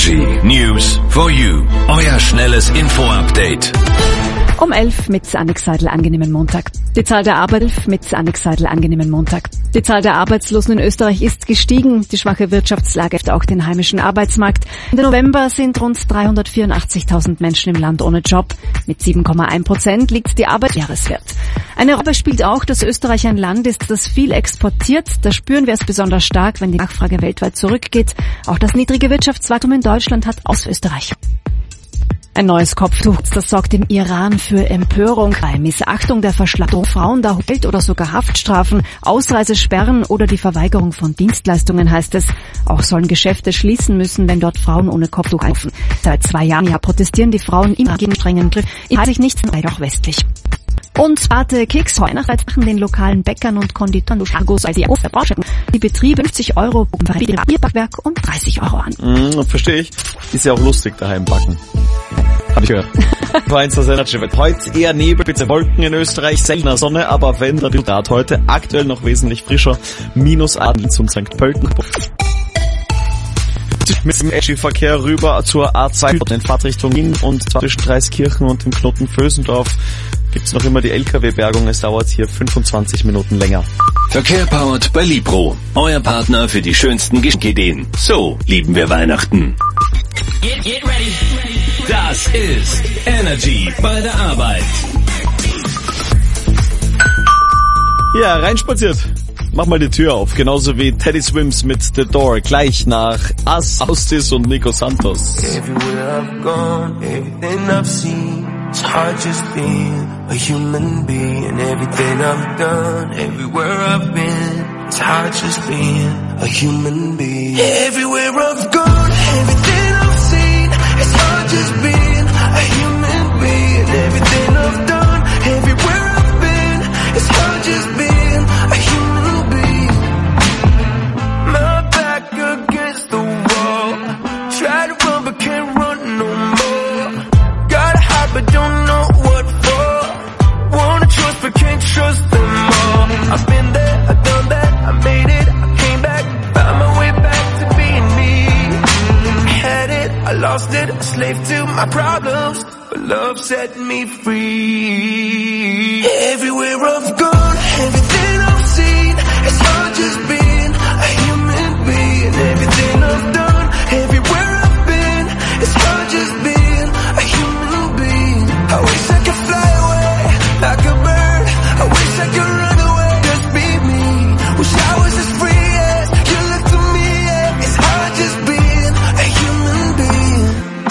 Energy News for You. Euer schnelles Info-Update. Um 11 mit Annik Seidel, angenehmen Montag. Die Zahl der Arbeitslosen in Österreich ist gestiegen. Die schwache Wirtschaftslage trifft auch den heimischen Arbeitsmarkt. Im November sind rund 384.000 Menschen im Land ohne Job. Mit 7,1% liegt die Arbeitsjahreswert. Eine Rolle spielt auch, dass Österreich ein Land ist, das viel exportiert. Da spüren wir es besonders stark, wenn die Nachfrage weltweit zurückgeht. Auch das niedrige Wirtschaftswachstum in Deutschland hat aus Österreich. Ein neues Kopftuch, das sorgt im Iran für Empörung. Bei Missachtung der Verschleppung Frauen da Geld oder sogar Haftstrafen, Ausreisesperren oder die Verweigerung von Dienstleistungen, heißt es. Auch sollen Geschäfte schließen müssen, wenn dort Frauen ohne Kopftuch einkaufen. Seit 2 Jahren protestieren die Frauen immer gegen strengen Griff. Inhalt sich nichts, auch westlich. Und Pate Keks Weihnachten den lokalen Bäckern und Konditoren die Betriebe 50 Euro für ihr Bierbackwerk und 30 Euro an. Verstehe ich. Ist ja auch lustig daheim backen. Hab ich gehört. Heute eher Nebel, bitte Wolken in Österreich, seltener Sonne, aber wenn, dann Grad heute aktuell noch wesentlich frischer. -8 und St. Pölten. Mit dem SG-Verkehr rüber zur A2 in Fahrtrichtung Wien und zwischen Dreiskirchen und dem Knoten Vösendorf gibt's noch immer die LKW-Bergung. Es dauert hier 25 Minuten länger. Verkehr powered bei Libro. Euer Partner für die schönsten Geschenkideen. So lieben wir Weihnachten. Get ready. Das ist Energy bei der Arbeit. Ja, reinspaziert. Mach mal die Tür auf. Genauso wie Teddy Swims mit The Door. Gleich nach Us, Austis und Nico Santos. Everywhere I've gone, everything I've seen, it's hard just being a human being. Everything I've done, everywhere I've been, it's hard just being a human being. Everywhere I've gone, everything I've seen, it's hard just being a human being. Everything I've done, everywhere I've been, it's hard just being a human being. My back against the wall, try to run but can't run no more. Gotta hide but don't know what for. Wanna trust but can't trust them all. I've been there, I've done that, I made it, I came back, found my way back to being me. I had it, I lost it, a slave to my problems, but love set me free. Everywhere I've gone, everything I've seen, it's hard just being a human being. Everything I've done, everywhere I've been, it's hard just being a human being. I wish I could fly away like a bird, I wish I could run away, just be me. Wish I was as free as you look to me, yeah. It's hard just being a human being.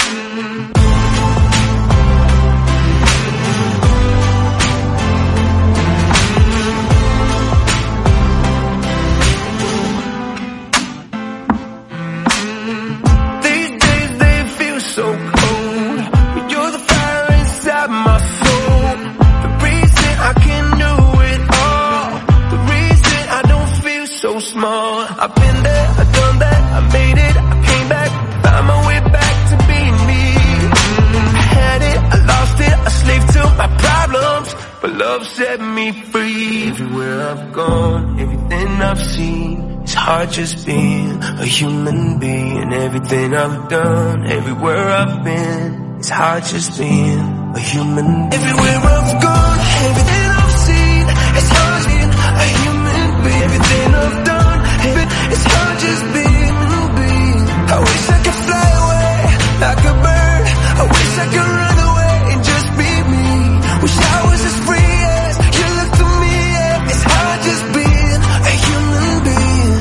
These days they feel so cold, but you're the fire inside my soul. The reason I can do it all, the reason I don't feel so small. I've been there, I've done that, I made it, I came back, found my way back to being me. I had it, I lost it, a slave to my problems, but love set me free. Everywhere I've gone, everything I've seen, it's hard just being a human being. Everything I've done, everywhere I've been, it's hard just being a human being. Everywhere I've gone, everything I've seen, it's hard being a human being. Everything I've done, it's hard just being a human being. I wish I could fly away like a bird, I wish I could run away and just be me. Wish I was as free as you look to me, yeah. It's hard just being a human being.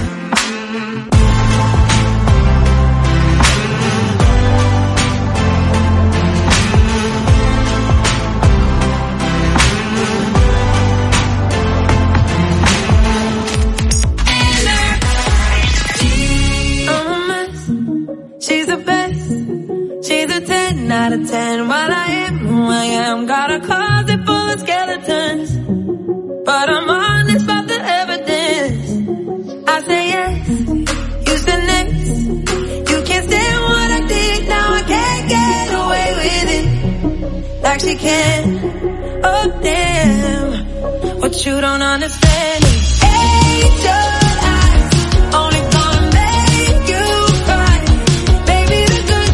I'm a mess. She's the best. She's a 10 out of 10. While I am who I am, got a closet full of skeletons, but I'm honest about the evidence. I say yes, you say next. You can't stand what I did, now I can't get away with it like she can. Oh damn, what you don't understand is angel eyes only gonna make you cry. Baby, the good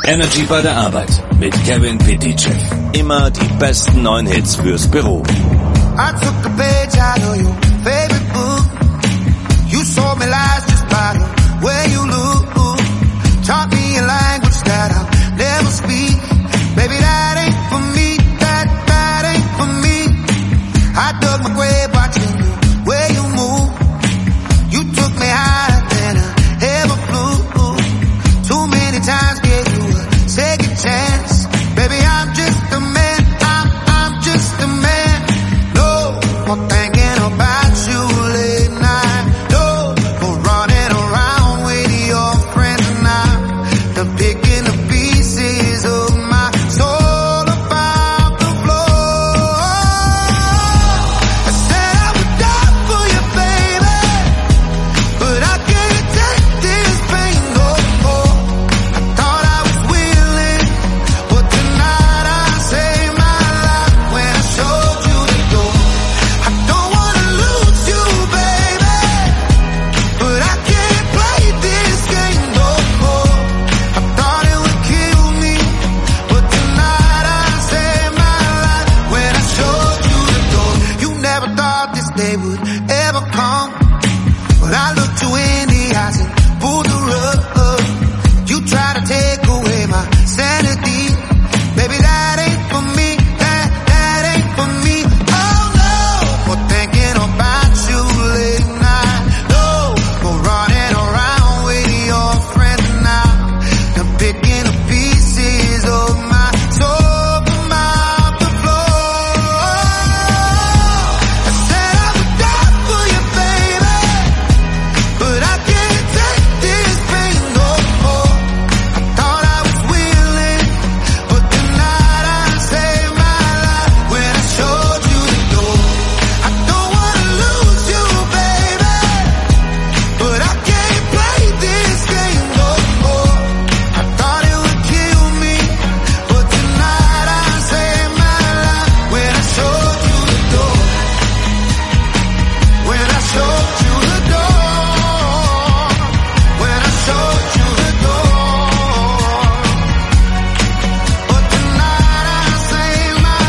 Energy bei der Arbeit mit Kevin Pitychev. Immer die besten neuen Hits fürs Büro. I took a page out of your favorite book. You sold me lies just by the way you look. Taught me a language that I'll never speak. Baby, that ain't for me. That ain't for me. I dug my grave watching the way you move. You took me higher than I ever flew. Too many times gave you a second chance. Baby, I'm just a man. I'm just a man. No more thinking about you late night. No more running around with your friends now. They're picking the pieces of my soul about the floor. I said I would die for you, baby, but I can't take this pain no more. I thought I was willing, but tonight I saved my life when I showed you the door. I don't wanna lose you, baby, but I can't play this game no more. I thought it would kill me, but tonight I saved my life when I showed you the door. You never thought this day would ever come, but I looked you in the eyes and pulled the rug. You try to take away my sanity. Baby, that ain't for me. That ain't for me. Oh no, more thinking about you late night. No, more running around with your friends now. They're picking the pieces of my soul from out the floor. I said I would die for you, baby, but I can't take this pain no more. I thought I was willing, but tonight I saved my life when I showed you the door. I don't wanna lose you, baby, but I can't play this game no more. I thought it would kill me, but tonight I saved my life when I showed you the door. When I showed you the door. When I showed you the door. But tonight I saved my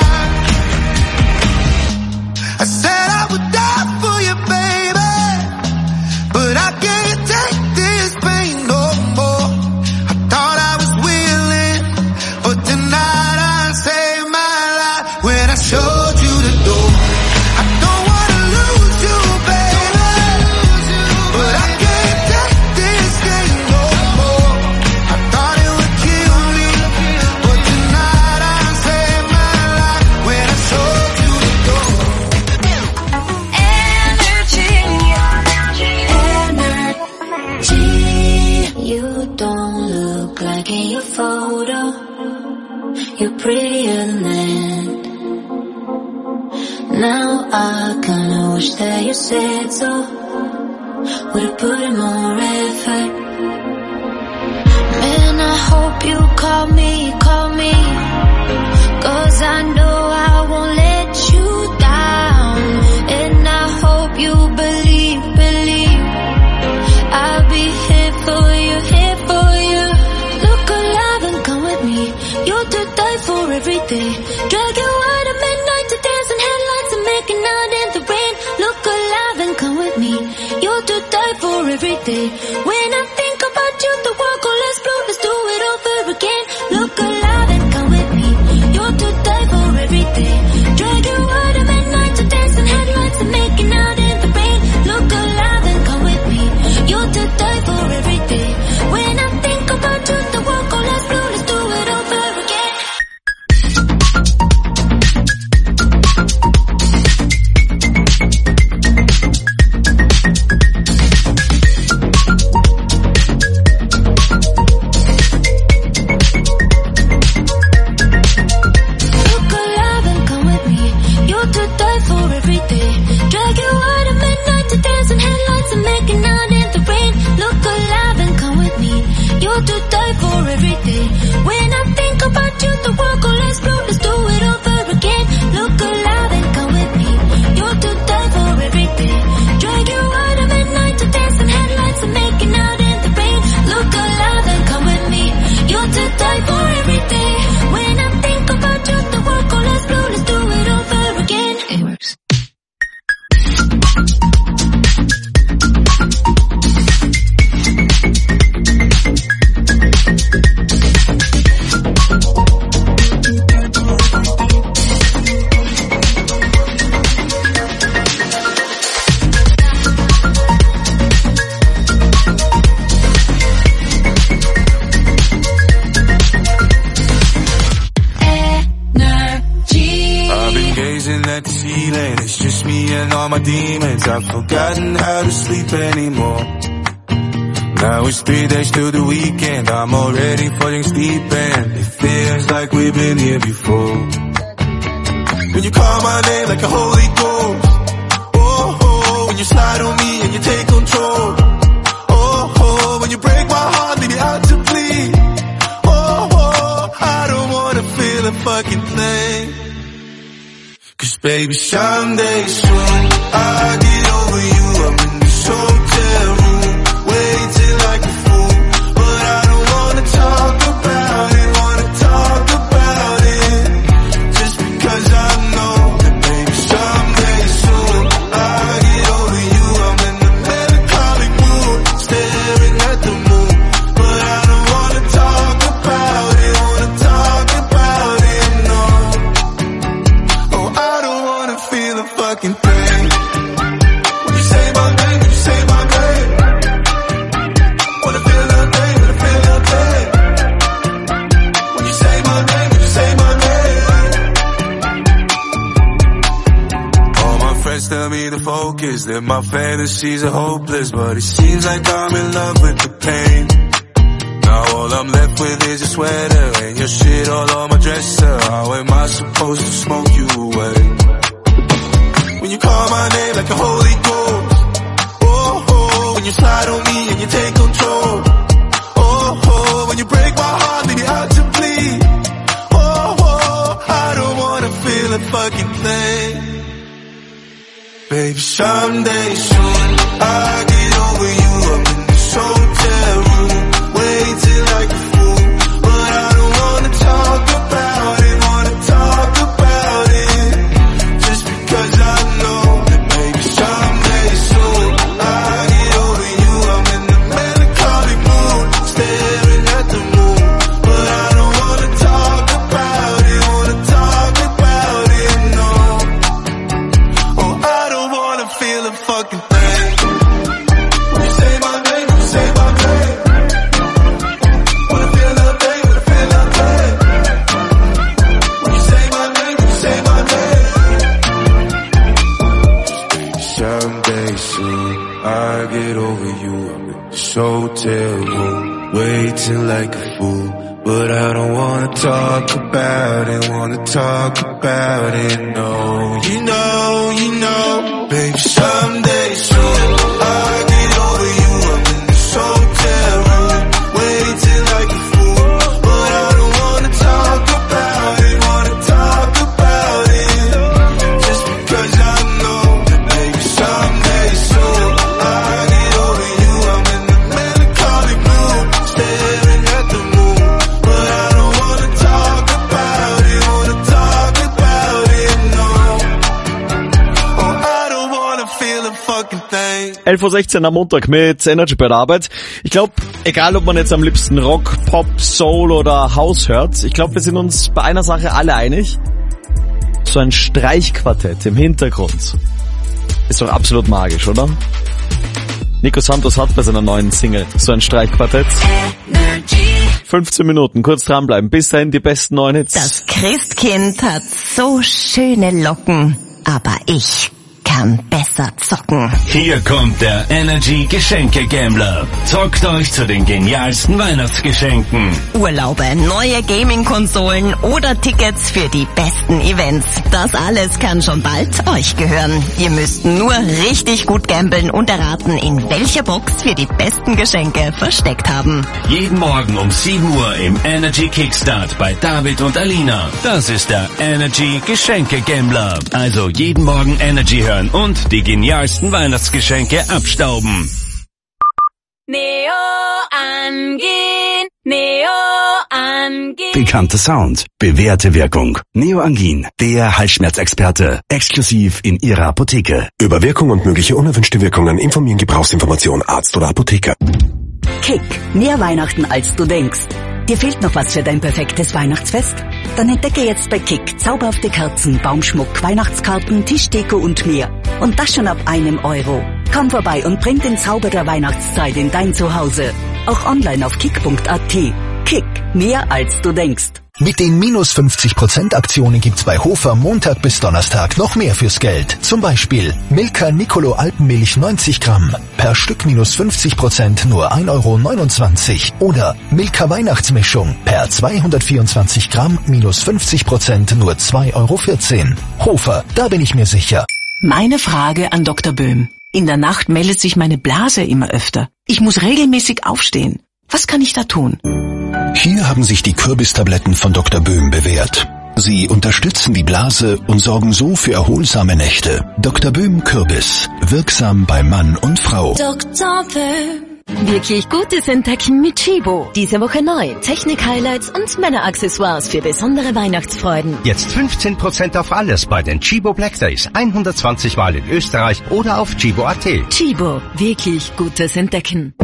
life. I said I would die for you, baby, but I can't take this pain no more. I thought I was willing, but tonight I saved my life when I showed you the door. I don't wanna lose you, baby, but I can't take this game no more. I thought it would kill me, but tonight I saved my life when I showed you the door. Energy. You don't look like in your photo. You're prettier than that. Now I kinda wish that you said so. Would've put in more effort. Man, I hope you call me, 'cause I know I won't let you down. And I hope you believe, I'll be here for you, Look alive and come with me. You're to die for every day. Drag you out at midnight to dance in headlights and making out in the rain. Look alive and come with me. You're to die for every day. When I think about you, the world goes less blue. Let's do it over again. Look alive and come with me. You're to die for every day. Drag you out at midnight to dance in headlights and making out in the rain. Look alive and come with me. You're to die for every day. When I think about you, the world goes less blue. Let's do it over again. to my demons. I've forgotten how to sleep anymore. Now it's 3 days till the weekend. I'm already falling asleep and it feels like we've been here before. When you call my name like a Holy Ghost. Oh, oh, when you slide on me and you take control. Oh, oh, when you break my heart, leave me out to bleed. Oh, oh, I don't wanna feel a fucking thing. Cause baby, someday soon I'll get over you. I'm in this hotel room, waiting like a fool. But I don't wanna talk about it, just because I know that baby, someday soon I'll get over you. I'm in the melancholic mood, staring at the moon. But I don't wanna talk about it, no. Oh, I don't wanna feel a fucking thing. When you say my name, when you say my name, wanna feel nothing, wanna feel nothing. When you say my name, when you say my name. All my friends tell me to focus, that my fantasies are hopeless, but it seems like I'm in love with the pain. Now all I'm left with is your sweater and your shit all on my dresser. How am I supposed to smoke you away? When you call my name like a Holy Ghost. Oh, oh, when you slide on me and you take control. Oh, oh, when you break my heart, leave me out to bleed. Oh, oh, I don't wanna feel a fucking thing. Baby, someday soon I'll get over you. I'm in this hotel room, waiting like a fool. But I don't wanna talk about it, just because I know that baby, someday soon I'll get over you. I'm in the melancholic mood, staring at the moon. But I don't wanna talk about it, no. Oh, I don't wanna feel a fucking thing. When you say my name, when you say my name, wanna feel nothing, wanna feel nothing. When you say my name, when you say my name. Someday soon I'll get over you. I'm in this hotel room, waiting like a fool. But I don't wanna talk about it, no. You know, baby, someday soon I'll get over you. I'm in this hotel room, waiting like a fool. But I don't wanna talk about it, just because I know that baby, someday soon I'll get over you. I'm in the melancholic mood, staring at the moon. But I don't wanna talk about it, no. Oh, I don't wanna feel a fucking thing. 11.16 Uhr am Montag mit Energy bei der Arbeit. Ich glaube, egal ob man jetzt am liebsten Rock, Pop, Soul oder House hört, ich glaube, wir sind uns bei einer Sache alle einig. So ein Streichquartett im Hintergrund ist doch absolut magisch, oder? Nico Santos hat bei seiner neuen Single so ein Streichquartett. 15 Minuten, kurz dranbleiben. Bis dahin die besten neuen Hits. Das Christkind hat so schöne Locken, aber ich kann besser zocken. Hier kommt der Energy Geschenke Gambler. Zockt euch zu den genialsten Weihnachtsgeschenken. Urlaube, neue Gaming-Konsolen oder Tickets für die besten Events. Das alles kann schon bald euch gehören. Ihr müsst nur richtig gut gamblen und erraten, in welcher Box wir die besten Geschenke versteckt haben. Jeden Morgen um 7 Uhr im Energy Kickstart bei David und Alina. Das ist der Energy Geschenke Gambler. Also jeden Morgen Energy hören und die genialsten Weihnachtsgeschenke abstauben. Neo Angin, Neo Angin. Bekannter Sound, bewährte Wirkung. Neoangin, der Halsschmerzexperte. Exklusiv in Ihrer Apotheke. Über Wirkung und mögliche unerwünschte Wirkungen informieren Gebrauchsinformation Arzt oder Apotheker. Kick, mehr Weihnachten als du denkst. Dir fehlt noch was für dein perfektes Weihnachtsfest? Dann entdecke jetzt bei Kick zauberhafte Kerzen, Baumschmuck, Weihnachtskarten, Tischdeko und mehr. Und das schon ab €1. Komm vorbei und bring den Zauber der Weihnachtszeit in dein Zuhause. Auch online auf kick.at. Kick, mehr als du denkst. Mit den minus 50% Aktionen gibt's bei Hofer Montag bis Donnerstag noch mehr fürs Geld. Zum Beispiel Milka Nicolo Alpenmilch 90 Gramm. Per Stück minus 50% nur 1,29 €. Oder Milka Weihnachtsmischung. Per 224 Gramm minus 50% nur 2,14 €. Hofer, da bin ich mir sicher. Meine Frage an Dr. Böhm. In der Nacht meldet sich meine Blase immer öfter. Ich muss regelmäßig aufstehen. Was kann ich da tun? Hier haben sich die Kürbistabletten von Dr. Böhm bewährt. Sie unterstützen die Blase und sorgen so für erholsame Nächte. Dr. Böhm Kürbis. Wirksam bei Mann und Frau. Dr. Böhm. Wirklich gutes Entdecken mit Chibo. Diese Woche neu. Technik-Highlights und Männeraccessoires für besondere Weihnachtsfreuden. Jetzt 15% auf alles bei den Chibo Black Days. 120 Mal in Österreich oder auf chibo.at. Chibo. Wirklich gutes Entdecken.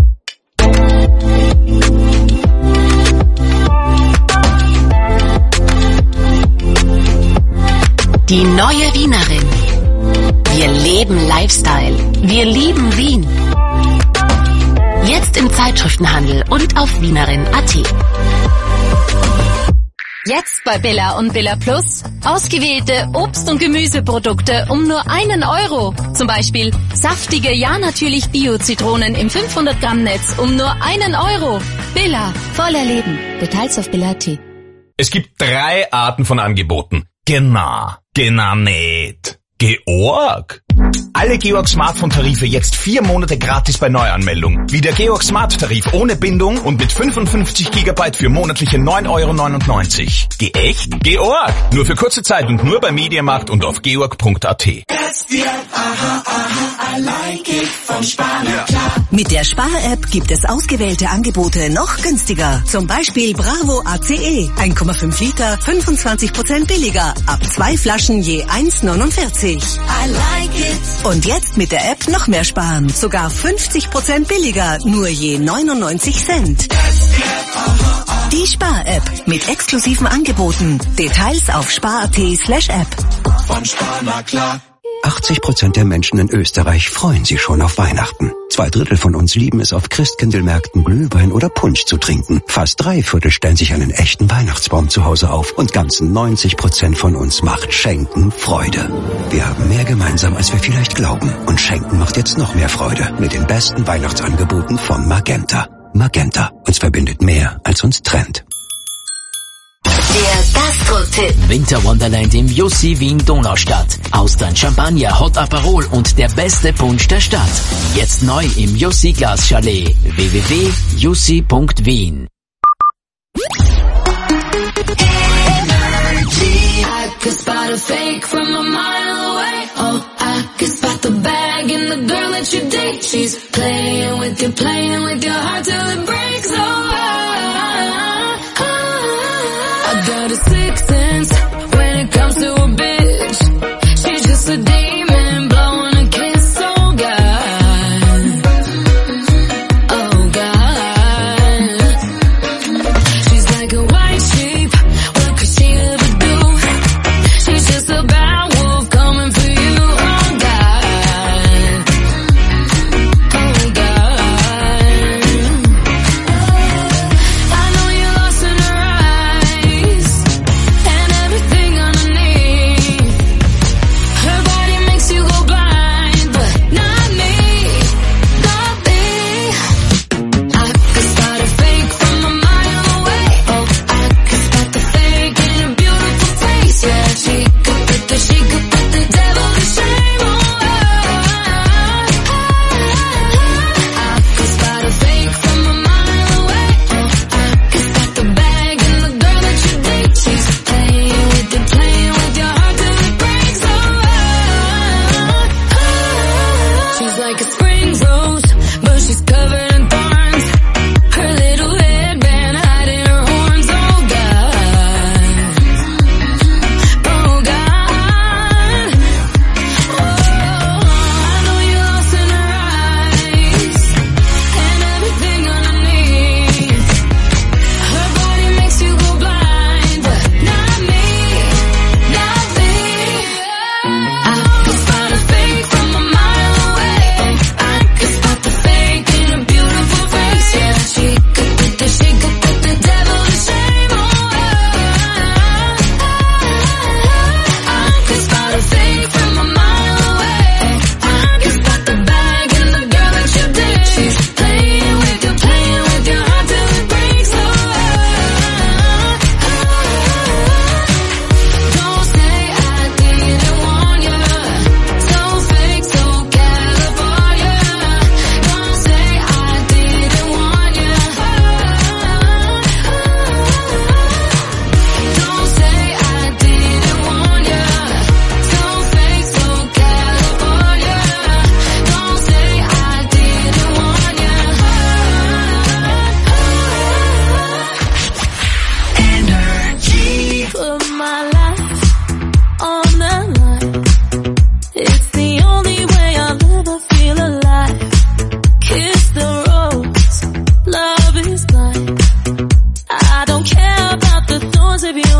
Die neue Wienerin. Wir leben Lifestyle. Wir lieben Wien. Jetzt im Zeitschriftenhandel und auf wienerin.at. Jetzt bei Billa und Billa Plus. Ausgewählte Obst- und Gemüseprodukte um nur 1 €. Zum Beispiel saftige, ja natürlich Bio-Zitronen im 500 Gramm Netz um nur 1 €. Billa, voller Leben. Details auf Billa.at. Es gibt 3 Arten von Angeboten. Genau nicht. Georg. Alle Georg Smartphone-Tarife jetzt 4 Monate gratis bei Neuanmeldung. Wie der Georg Smart-Tarif ohne Bindung und mit 55 GB für monatliche 9,99 €. Echt? Georg. Nur für kurze Zeit und nur bei Mediamarkt und auf georg.at. Mit der Spar-App gibt es ausgewählte Angebote noch günstiger. Zum Beispiel Bravo ACE. 1,5 Liter, 25% billiger. Ab 2 Flaschen je 1,49 €. Und jetzt mit der App noch mehr sparen. Sogar 50% billiger, nur je 99 Cent. Die Spar-App mit exklusiven Angeboten. Details auf spar.at/app. Von Spar na klar. 80% der Menschen in Österreich freuen sich schon auf Weihnachten. 2/3 von uns lieben es, auf Christkindlmärkten Glühwein oder Punsch zu trinken. Fast 3/4 stellen sich einen echten Weihnachtsbaum zu Hause auf. Und ganzen 90% von uns macht Schenken Freude. Wir haben mehr gemeinsam, als wir vielleicht glauben. Und Schenken macht jetzt noch mehr Freude mit den besten Weihnachtsangeboten von Magenta. Magenta. Uns verbindet mehr, als uns trennt. Der Gastro-Tipp. Winter Wonderland im Jussi Wien Donaustadt. Austern, Champagner, Hot Aperol und der beste Punsch der Stadt. Jetzt neu im Jussi Glas Chalet. www.jussi.wien. I could spot a fake from a mile away. Oh, I could spot the bag in the girl that you date. She's playing with your heart till it breaks. Oh, I got a sixth sense when it comes to a bitch. She's just a demon blowing a kiss. Oh God, oh God. She's like a white sheep. What could she ever do? She's just a bad wolf coming for you. Oh God, oh God.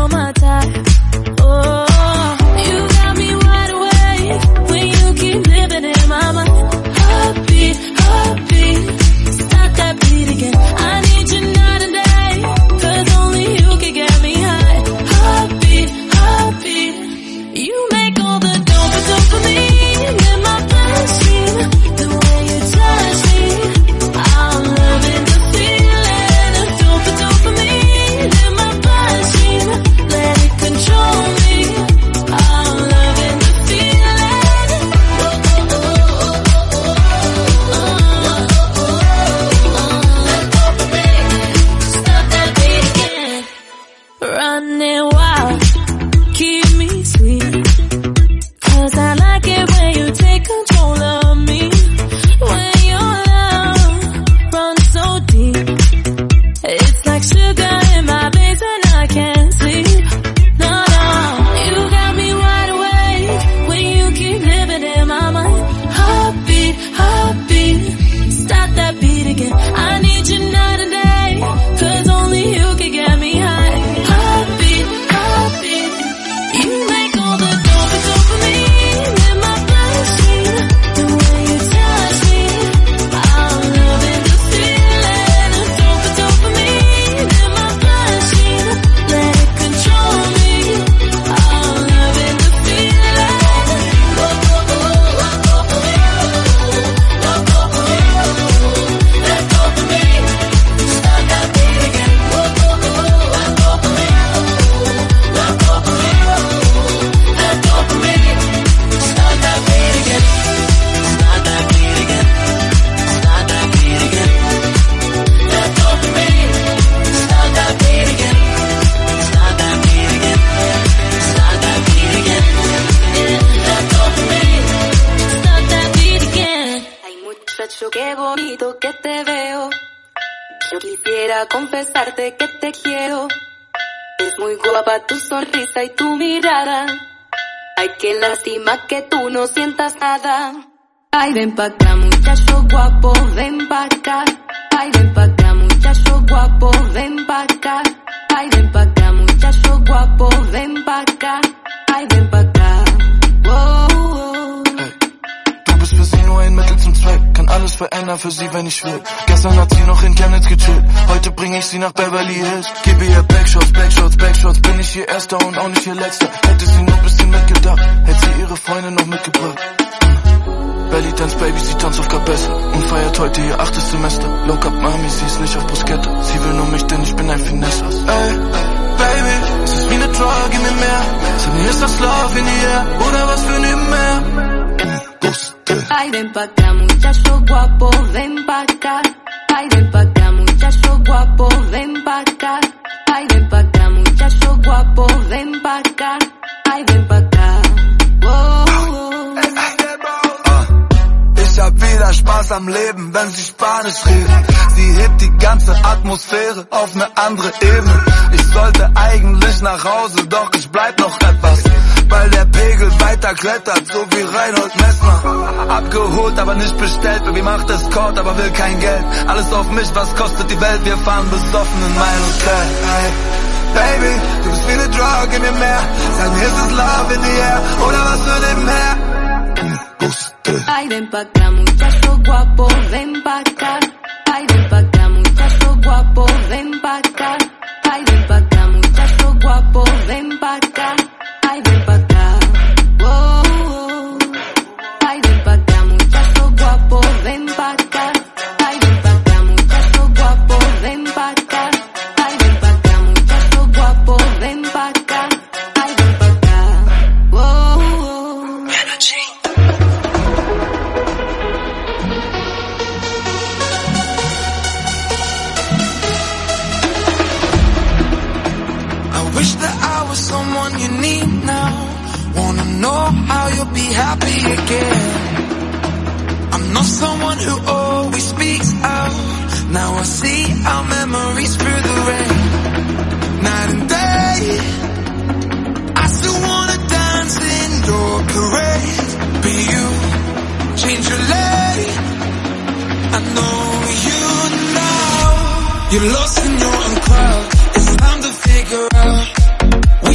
you're my type. Oh, you got me wide awake when you keep living in my mind. Heartbeat, heartbeat, start that beat again. I need you night and day, 'cause only you can get me high. Heartbeat, heartbeat, you make all the dopamine in my bloodstream. The way you touch me, I'm loving the feeling of dopamine in my bloodstream. Let it control me, I'm loving the feeling. Stop that beat again. Running wild, keep me sweet, 'cause I like it when you take control of me. When your love runs so deep, it's like sugar in my veins and I can't sleep. No, no, you got me wide awake when you keep living in my mind. Heartbeat, heartbeat, stop that beat again. I need you night and day, 'cause only you can get me high. Heartbeat, heartbeat, you make all the dopamine in my bloodstream. The way you touch me, I'm loving the feeling of dopamine in my bloodstream. Let it control me, I'm loving the feeling. That dopamine, start that beat again. That dopamine, that dopamine, start that beat again. Start that beat again. Start that beat again. That dopamine, start that beat again. Start that beat again. Start that beat again. That dopamine, start that beat again. Ay, muchacho, qué bonito que te veo. Yo quisiera confesarte que te quiero. Es muy guapa tu sonrisa y tu mirada. Ay, qué lástima que tú no sientas nada. Ay, ven pa' acá, muchacho guapo, ven pa' acá. Ay, ven pa' acá, muchacho guapo, ven pa' acá. Ay, ven pa' acá, muchacho guapo, ven pa' acá. Ay, ven pa' acá. Wow, wow. Du bist für sie nur ein Mittel zum Zweck. Kann alles verändern für sie, wenn ich will. Gestern hat sie noch in Chemnitz gechillt. Heute bring ich sie nach Beverly Hills. Gebe ihr Backshots, Backshots, Backshots. Bin ich ihr Erster und auch nicht ihr Letzter. Hätte sie nur ein bisschen mitgedacht, hätte sie ihre Freunde noch mitgebracht. Belly Dance Baby, sie tanzt auf Cabessa und feiert heute ihr 8. Semester. Low Cup Mami, sie ist nicht auf Bruschetta. Sie will nur mich, denn ich bin ein Finesse. Ey, Baby, es ist wie eine Drug in mir mehr. Sag mir, ist das Love in the air oder was für nebenher? Ay, ven pa' acá, muchacho guapo, ven pa' acá. Ay, ven pa' acá, muchacho guapo, ven pa' acá. Ay, ven pa' acá, muchacho guapo, ven pa' acá. Ay, ven pa' acá. Wow, wow. Ich hab wieder Spaß am Leben, wenn sie Spanisch reden. Sie hebt die ganze Atmosphäre auf eine andere Ebene. Ich sollte eigentlich nach Hause, doch ich bleib noch etwas, weil der Pegel weiter klettert, so wie Reinhold Messner. Abgeholt, aber nicht bestellt, Baby macht Escort, aber will kein Geld. Alles auf mich, was kostet die Welt, wir fahren besoffen in mein Hotel. Hey, Baby, du bist wie eine Drug in mir mehr. Sag mir, ist es Love in the air oder was für nebenher? Ay, ven pa' acá, muchacho guapo, ven pa' acá. Ay, ven pa' acá, muchacho guapo, ven pa' acá. Ay, ven pa' acá, muchacho guapo, ven pa' acá. Ay, ven pa' acá. Wow, wow. Ay, ven pa' acá, muchacho guapo, ven pa' acá. Ay, ven pa' acá, muchacho guapo, ven pa' acá. Ay, ven pa' acá, muchacho guapo, ven pa' acá. Ay, ven pa' acá. Wow, wow. Energy. Wish that I was someone you need now. Wanna know how you'll be happy again. I'm not someone who always speaks out. Now I see our memories through the rain. Night and day, I still wanna dance in your parade. But you change your lane. I know you now. You're lost in your own crowd. It's time to figure out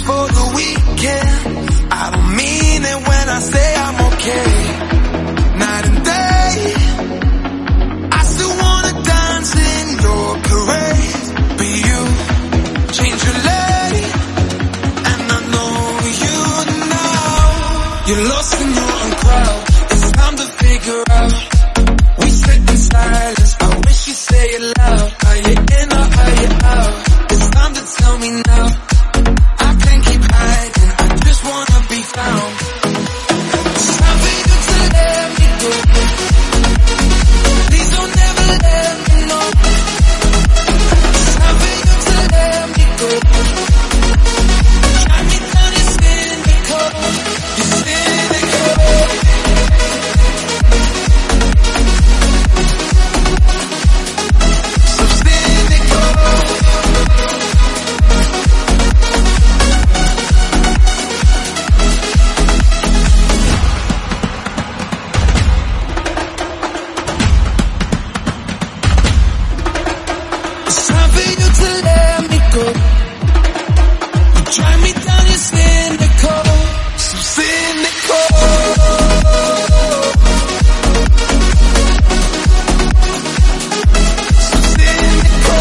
for the weekend. I don't mean it when I say I'm okay. Night and day, I still wanna dance in your parade. But you change your lane, and I know you now. You're lost in your own crowd. It's time to figure out. We sit in silence. I wish you'd say it loud. Are you in or are you out? It's time to tell me now. I can't keep hiding. I just wanna be found. It's time for you to let me go. Please don't ever let me know. It's time for you to let me go. Drive me down your cynical. You're cynical. So cynical. It's time for you to let me go. You drive me down, you're cynical. So cynical. So cynical.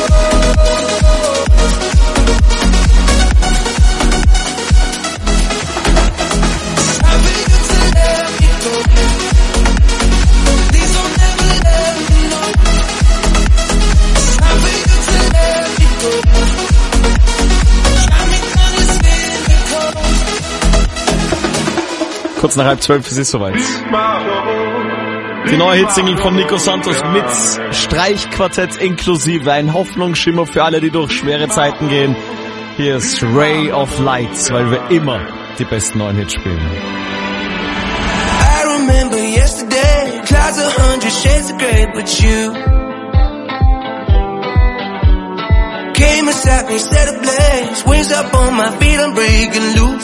It's time for you to let me go. Please don't ever let me know. It's time for you to let me go. Drive me down, you're cynical. Kurz nach 11:30 ist es soweit. Die neue Hitsingle von Nico Santos mit Streichquartett inklusive. Ein Hoffnungsschimmer für alle, die durch schwere Zeiten gehen. Hier ist Ray of Lights, weil wir immer die besten neuen Hits spielen. I remember yesterday, clouds 100 shades of grey, but you came and sat me, set ablaze, wings up on my feet, I'm breaking loose.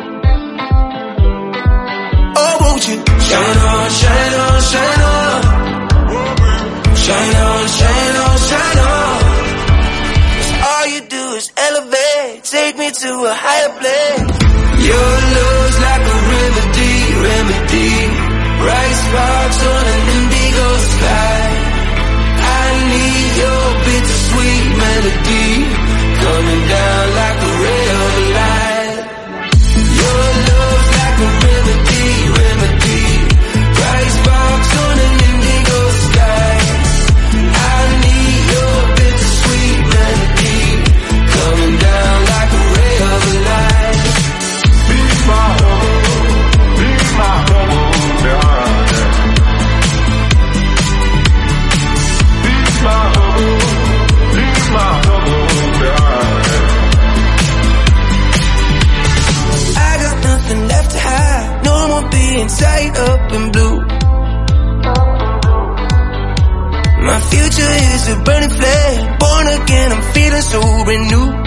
Oh, won't you shine on, shine on, shine on, shine on, shine on, shine on. 'Cause all you do is elevate, take me to a higher place. Your love's like a remedy, remedy. Bright sparks on an indigo sky. I need your bittersweet melody, coming down like a ray of light. Your love's like a remedy, remedy. Bright sparks on an indigo sky. I need your bittersweet melody, coming down like a ray of light. Be my hope, be my hope, yeah. Be my hope, be my hope, yeah. I got nothing left to hide, no more being tied up in blue. My future is a burning flame, born again, I'm feeling so renewed.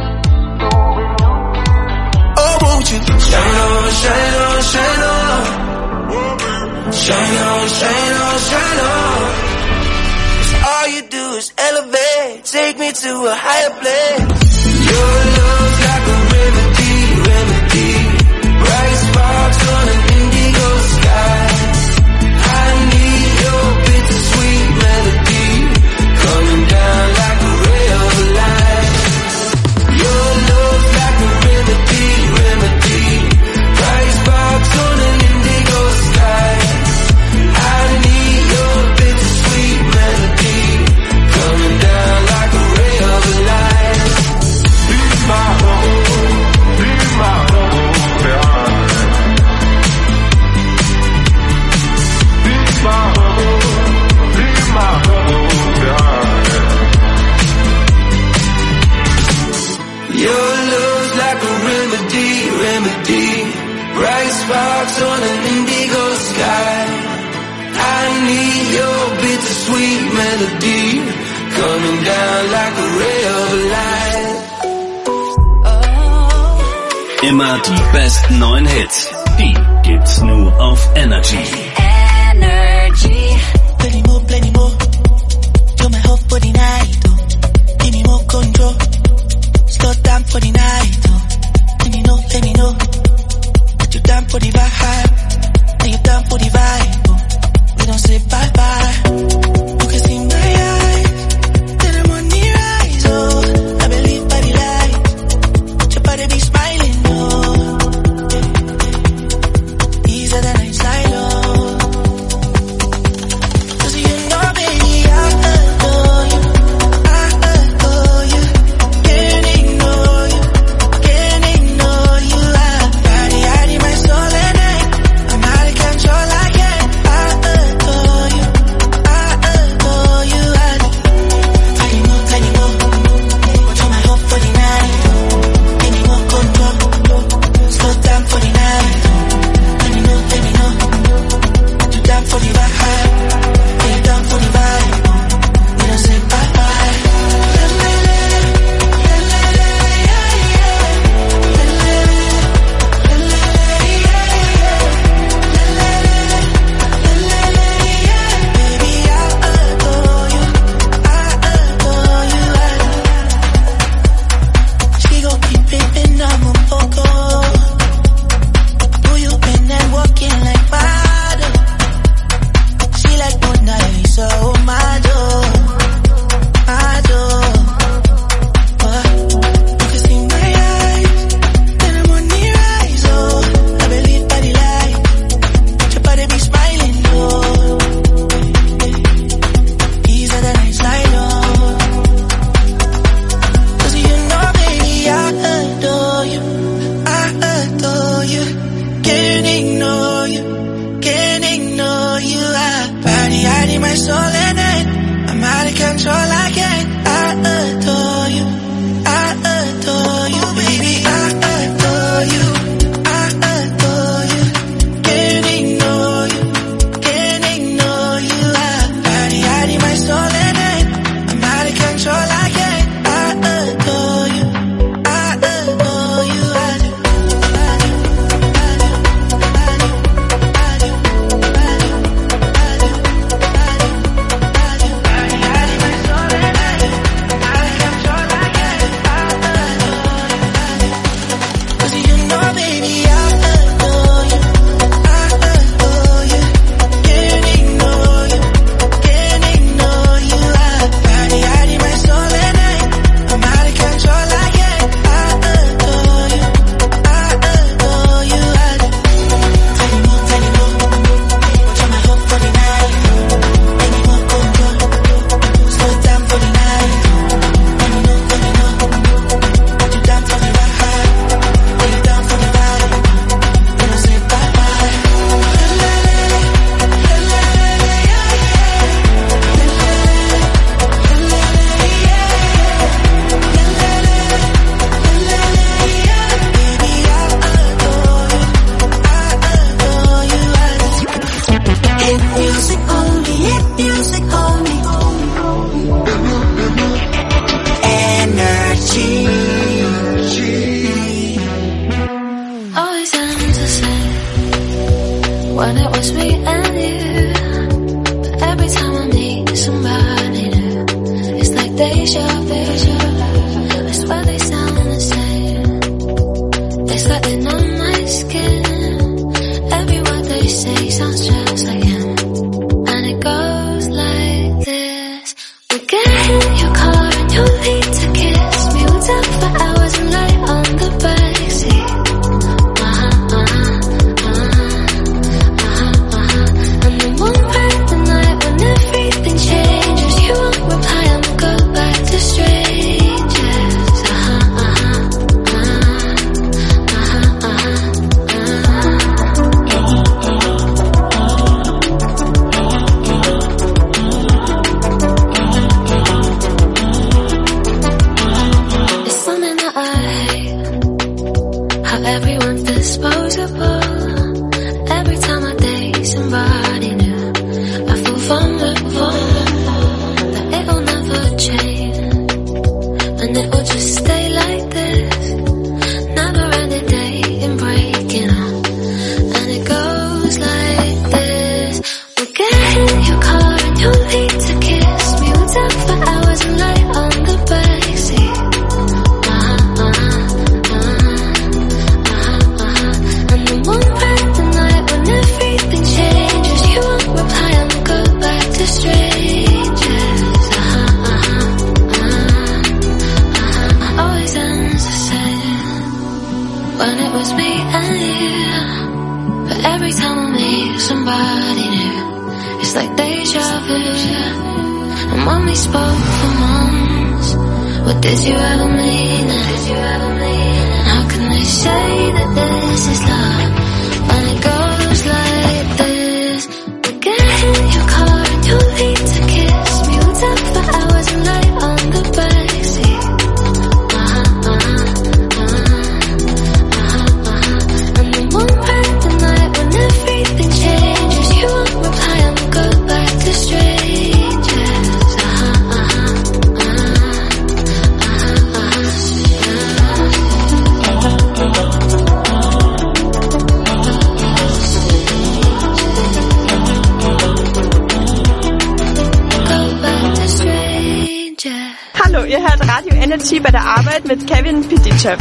Oh, won't you shine on, shine on, shine on, shine on, shine on, shine on. 'Cause all you do is elevate, take me to a higher place. Your love's like a remedy, remedy. Bright sparks on an indigo sky. I need your bittersweet melody, coming down like a ray of light. Your love's like a remedy, remedy. Bright sparks on an indigo sky. I need your bittersweet melody, coming down like a ray of light. Be my hope, be my hope, yeah. Be my hope, be my hope, yeah. Your love's like a remedy, remedy. Bright sparks on an indigo sky. I need your bittersweet melody, coming down like a ray of light. Immer die besten neuen Hits, die gibt's nur auf Energy. Energy. Plenty more. Do my whole for the night, oh. Give me more control. Slow down for the night, oh. adore you. I body hiding my soul at night. I'm out of control, I can't. I adore you. I adore you, baby. I adore you. I adore you. Can't ignore you. Can't ignore you. I body hiding my soul at night. I'm out of control, I can't. I adore you. I adore you. I do. When it was me and you, but every time I meet somebody new, it's like deja vu. I swear they sound the same. It's like they know my skin. Every word they say sounds just like him. And it goes like this: we get in your car and you need to kiss me. We'll talk for hours and lay on the backseat. Everyone's disposable. Every time I date somebody new, I feel vulnerable that it'll never change, and it will just stay like this. Never ending dating, breaking up, and it goes like this: we'll get in your car and you'll need to kiss me. We'll talk for hours and lay on the backseat. When it was me and you, but every time I meet somebody new, it's like deja vu. And when we spoke for months, what did you ever mean? How can they say that this is love when it goes like this? We get in your car and you need to kiss me. We'll talk for hours and lay on the backseat. Hallo, ihr hört Radio Energy bei der Arbeit mit Kevin Pitychev.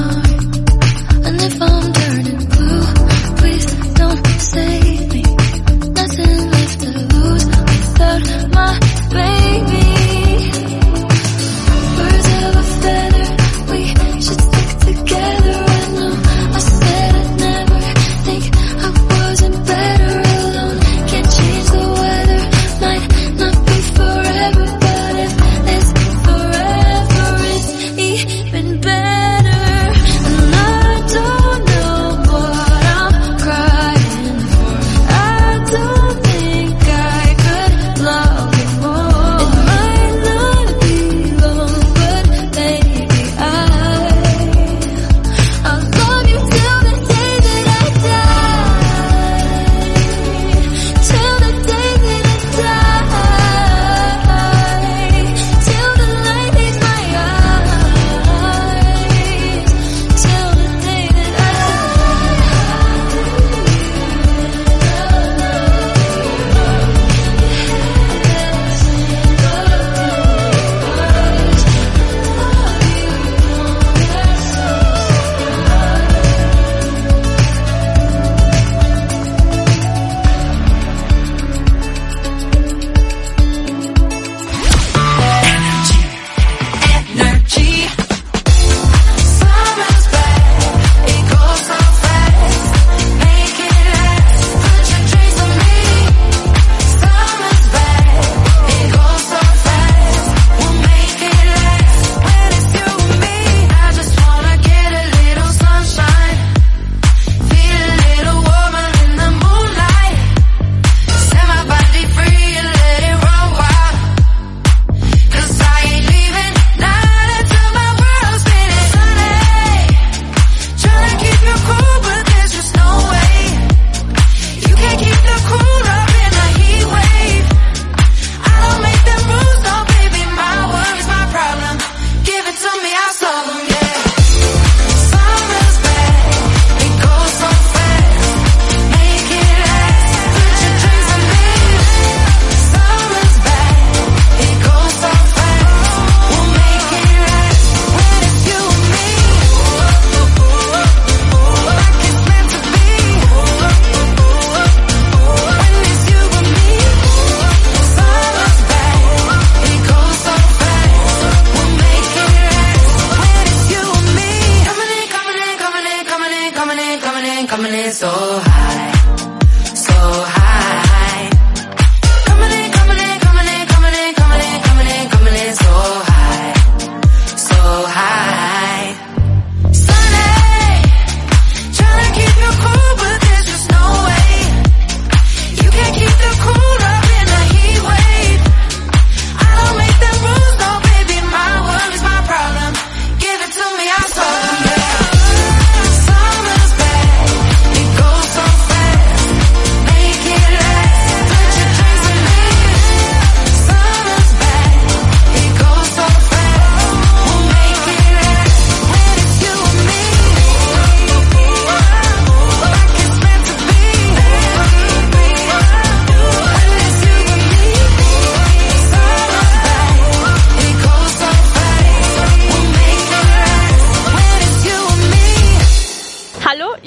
And if I'm turning blue, please don't save me.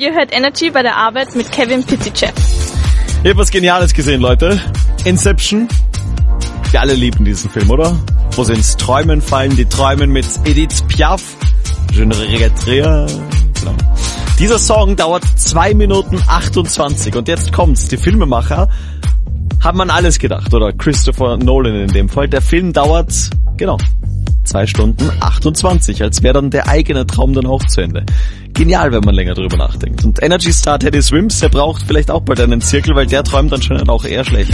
Ihr hört Energy bei der Arbeit mit Kevin Pitychev. Ich hab was Geniales gesehen, Leute. Inception. Wir alle lieben diesen Film, oder? Wo sie ins Träumen fallen, die träumen mit Edith Piaf. Je ne regrette rien. Genau. Dieser Song dauert 2 Minuten 28 und jetzt kommt's. Die Filmemacher haben an alles gedacht, oder Christopher Nolan in dem Fall. Der Film dauert, 2 Stunden 28, als wäre dann der eigene Traum dann auch zu Ende. Genial, wenn man länger drüber nachdenkt. Und Energy Star Teddy Swims, der braucht vielleicht auch bald einen Zirkel, weil der träumt anscheinend auch eher schlecht.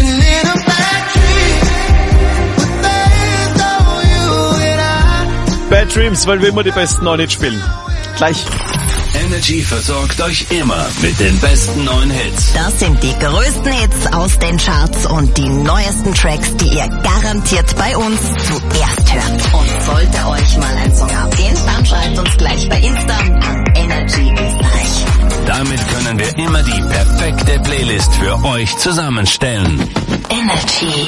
Bad Dreams, weil wir immer die besten neuen Hits spielen. Gleich. Energy versorgt euch immer mit den besten neuen Hits. Das sind die größten Hits aus den Charts und die neuesten Tracks, die ihr garantiert bei uns zuerst hört. Und sollte euch mal ein Song abgehen, dann schreibt uns gleich bei Insta an Energy Österreich. Damit können wir immer die perfekte Playlist für euch zusammenstellen. Energy.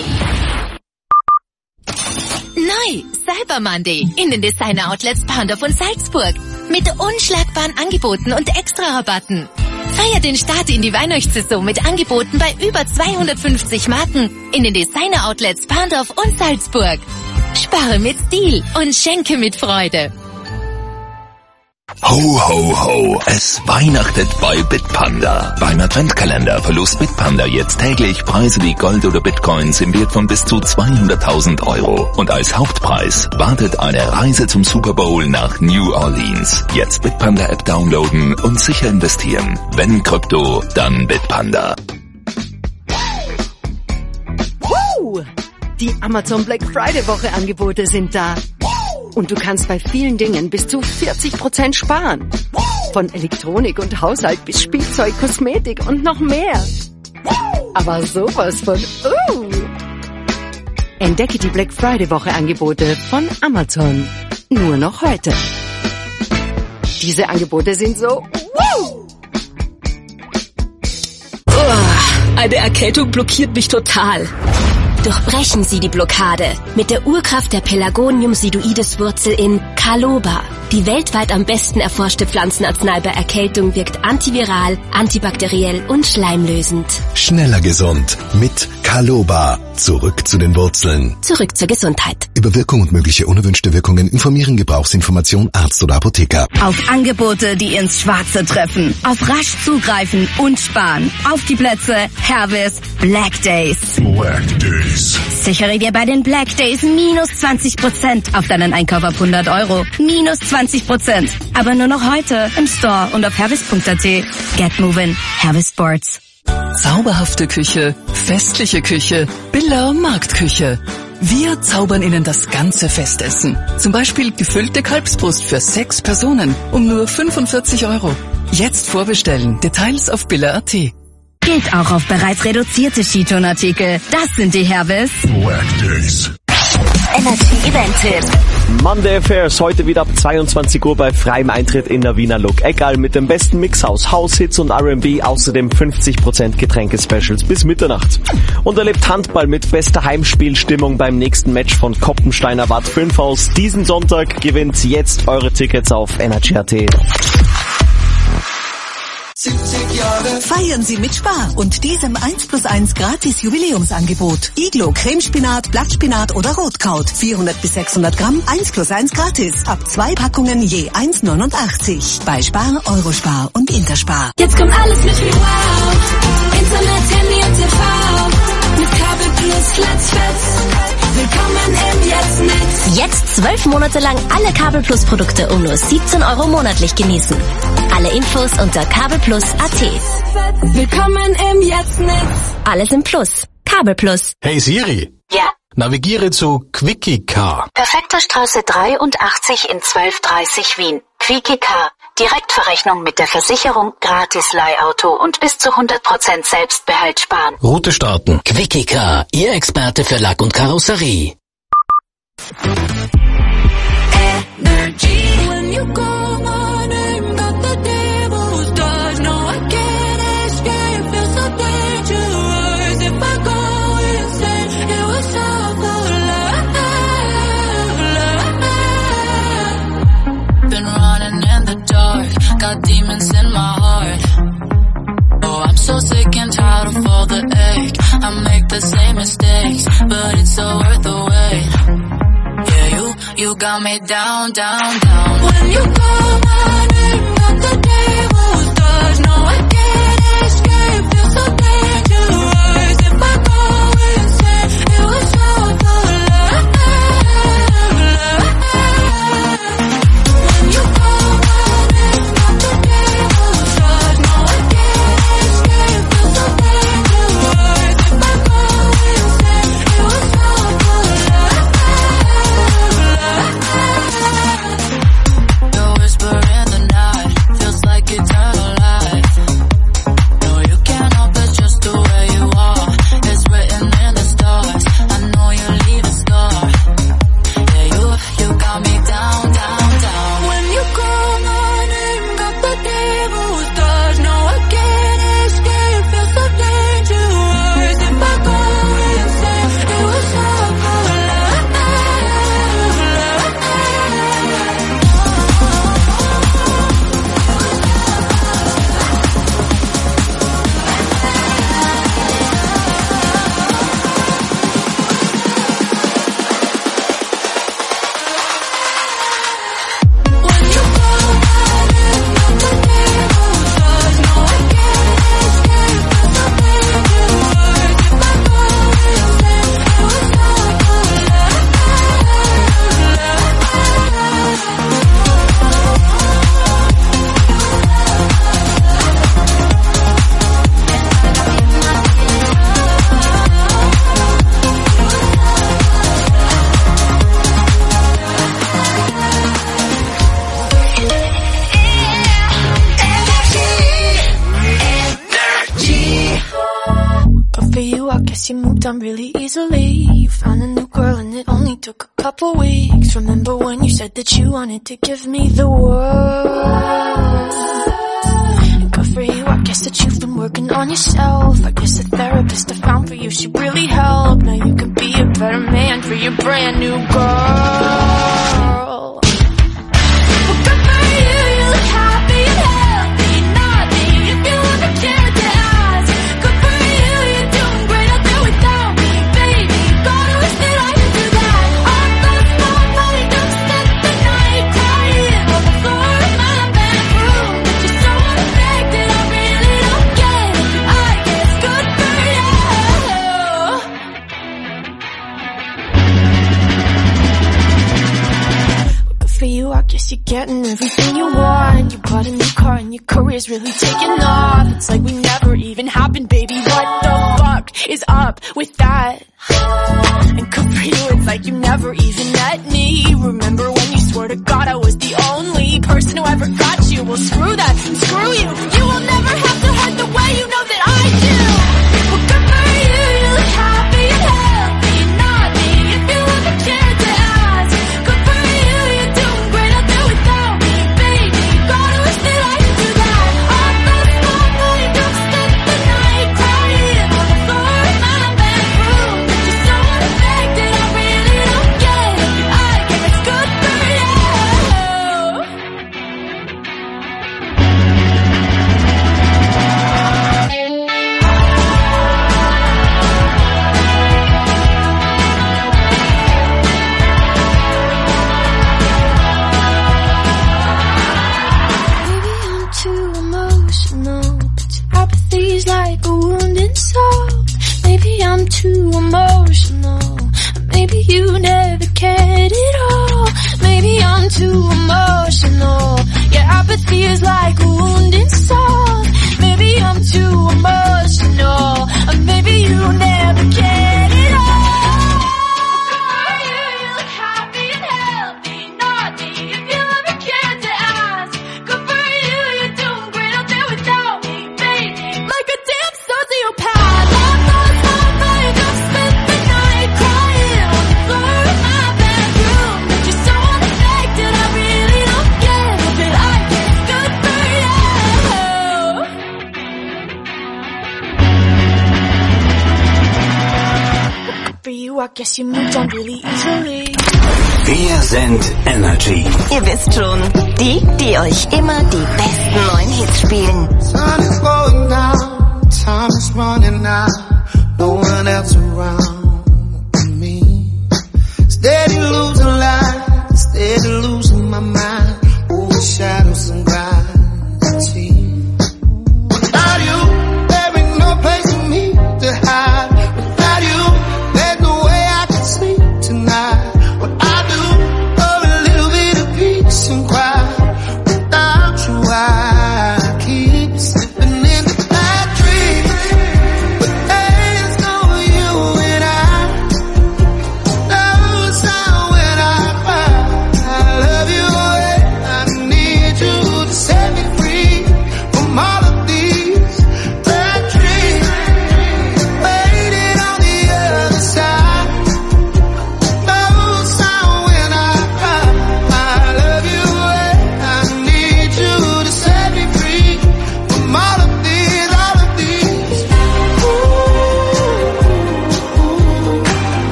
Neu, Cyber Monday in den Designer Outlets Pandorf und Salzburg. Mit unschlagbaren Angeboten und Extra-Rabatten. Feier den Start in die Weihnachtssaison mit Angeboten bei über 250 Marken in den Designer Outlets Pandorf und Salzburg. Spare mit Stil und schenke mit Freude. Ho, ho, ho, es weihnachtet bei Bitpanda. Beim Adventkalender verlost Bitpanda jetzt täglich Preise wie Gold oder Bitcoins im Wert von bis zu 200.000 Euro. Und als Hauptpreis wartet eine Reise zum Super Bowl nach New Orleans. Jetzt Bitpanda-App downloaden und sicher investieren. Wenn Krypto, dann Bitpanda. Die Amazon Black Friday Woche Angebote sind da. Und du kannst bei vielen Dingen bis zu 40% sparen. Von Elektronik und Haushalt bis Spielzeug, Kosmetik und noch mehr. Aber sowas von Entdecke die Black Friday Woche Angebote von Amazon. Nur noch heute. Diese Angebote sind so Eine Erkältung blockiert mich total. Durchbrechen Sie die Blockade mit der Urkraft der Pelargonium-Siduides-Wurzel in Caloba. Die weltweit am besten erforschte Pflanzenarznei bei Erkältung wirkt antiviral, antibakteriell und schleimlösend. Schneller gesund mit Caloba. Zurück zu den Wurzeln. Zurück zur Gesundheit. Über Wirkung und mögliche unerwünschte Wirkungen informieren, Gebrauchsinformation, Arzt oder Apotheker. Auf Angebote, die ins Schwarze treffen. Auf rasch zugreifen und sparen. Auf die Plätze Hervis Black Days. Black Days. Sichere dir bei den Black Days minus 20% auf deinen Einkauf ab 100 Euro. Minus 20%. Aber nur noch heute im Store und auf hervis.at. Get moving. Hervis Sports. Zauberhafte Küche, festliche Küche, Billa Marktküche. Wir zaubern Ihnen das ganze Festessen. Zum Beispiel gefüllte Kalbsbrust für 6 Personen um nur 45 Euro. Jetzt vorbestellen. Details auf billa.at. Geht auch auf bereits reduzierte Skitonartikel. Das sind die Hervis Black Days. Energy Event-Tipp. Monday Affairs, heute wieder ab 22 Uhr bei freiem Eintritt in der Wiener Look. Egal, mit dem besten Mix aus House-Hits und R&B, außerdem 50% Getränke-Specials bis Mitternacht. Und erlebt Handball mit bester Heimspielstimmung beim nächsten Match von Koppensteiner Watt 5 aus. Diesen Sonntag gewinnt jetzt eure Tickets auf Energy.at. Feiern Sie mit Spar und diesem 1+1 gratis Jubiläumsangebot. Iglo, Cremespinat, Blattspinat oder Rotkraut. 400 bis 600 Gramm, 1+1 gratis. Ab 2 Packungen je 1,89. Bei Spar, Eurospar und Interspar. Jetzt kommt alles mit Wow. Internet, Handy und TV. Mit Kabel Plus, Let's Fetz. Willkommen im Jetzt-Netz. Jetzt 12 Monate lang alle Kabel Plus Produkte um nur 17 Euro monatlich genießen. Alle Infos unter kabelplus.at. Willkommen im Jetzt-Netz. Alles im Plus. Kabel Plus. Hey Siri. Ja. Navigiere zu Quickie Car. Perfekter Straße 83 in 1230 Wien. Quickie Car. Direktverrechnung mit der Versicherung, gratis Leihauto und bis zu 100% Selbstbehalt sparen. Route starten. Quickie Car, Ihr Experte für Lack und Karosserie. Energy. When you call my name, got the devil's touch. No, I can't escape. Feel so dangerous. If I go insane, it was all for love. Been running in the dark, got demons in my heart. you got me down, down, down. When you call my name, got the devil's touch. No, I can't escape, feel so dangerous. If I go insane, it was all for love. When you call my name, got the devil's touch. No, I can't escape, feel so dangerous. If I go insane, it was all for love. The whisper in the night feels like eternal life. No, you can't help it, just the way you are. It's written in the stars. I know you leave a scar. Yeah, you got me down, down, down. When you call my name, got the devil's touch. No, I can't escape, feel so dangerous. If I go insane, it was all for love. But for you, I guess you moved on really easily. You found a new girl and it only took a couple weeks. Remember when you said that you wanted to give me the world? And good for you, I guess that you've been working on yourself. I guess the therapist I found for you, she really helped. Now you can be a better man for your brand new girl. Well, good for you, you look happy and healthy. Naughty, if you ever cared to ask. Good for you, you're doing great out there without me, baby. Gotta wish that I could do that. All those small party jokes spent the night crying on the floor of my bedroom. But you're so unaffected, I really don't get it. I guess good for you. Good for you, I guess you're getting everything you want. You bought a new car and your career's really taking off. It's like we never even happened, baby. What the fuck is up with that? And good for you, it's like you never even met me. Remember when you swore to God I was the only person who ever got you? Well, screw that, and screw you. You will never have to hurt the way you know that I do. Well, good for you, you look happy and healthy. Naughty, if you ever cared to ask. Good for you, you're doing great out there without me, baby. Gotta wish that I could do that. All those small party jokes spent the night crying on the floor of my bedroom. But you're so unaffected, I really don't get it. I guess good for you. Maybe I'm too emotional, but your apathy's like a wounded soul. Maybe I'm too emotional, maybe you never cared at all. Maybe I'm too emotional, your apathy is like a wounded soul. Maybe I'm too emotional, maybe you never cared at all. You look happy and healthy, naughty, if you ever cared to ask. Good for you, you're doing great out there without me, baby. Like a damn sociopath. All those small party jokes spent the night crying on the floor of my bedroom. But you're so unaffected, I really don't get it. But I guess good for you. Good for you, I guess you moved on really easily. Wir sind Energy. Ihr wisst schon, die euch immer die besten neuen Hits spielen. Sun is going down, time is running out, no one else around me. Steady losing light,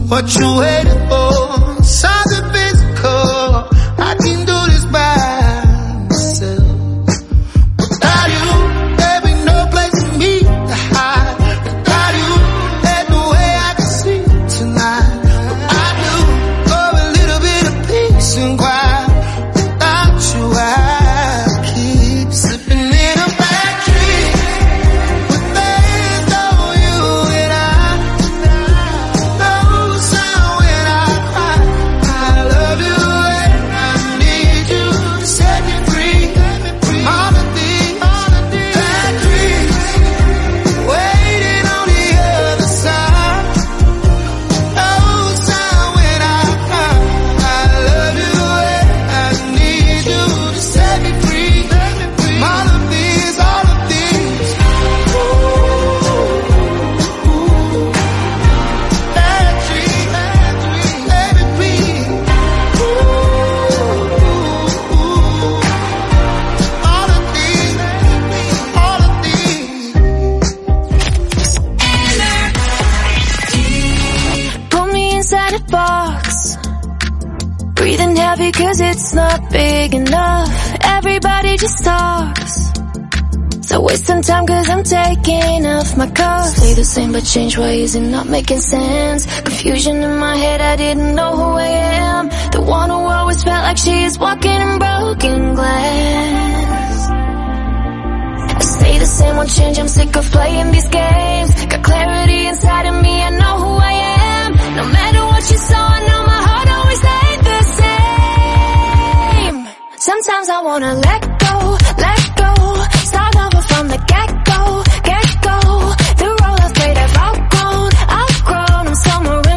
what you waiting for? Something physical, I can do this by myself. Without you, there ain't no place for me to hide. Without you, there's no way I can sleep tonight. But I do for a little bit of peace and quiet. Without you, I keep slipping in a bad dream. But there's no you and I. No sound when I cry. I love you and I need you to set me free. All of these bad dreams waiting on the other side. No sound when I cry. I love you and I need you to set me free. All of these bad dreams, let me breathe. All of these. Put me inside a box, breathing heavy cause it's not big enough. Everybody just talks, so waste some time cause I'm taking off my cuffs. Stay the same but change ways and not making sense. Confusion in my head, I didn't know who I am. The one who always felt like she is walking in broken glass. I stay the same, won't change, I'm sick of playing these games. Got clarity inside of me, I know who I am. No matter what you saw, I know my heart always stayed the same. Sometimes I wanna let go, start over from the get-go. The role I've played I've outgrown. I'm somewhere in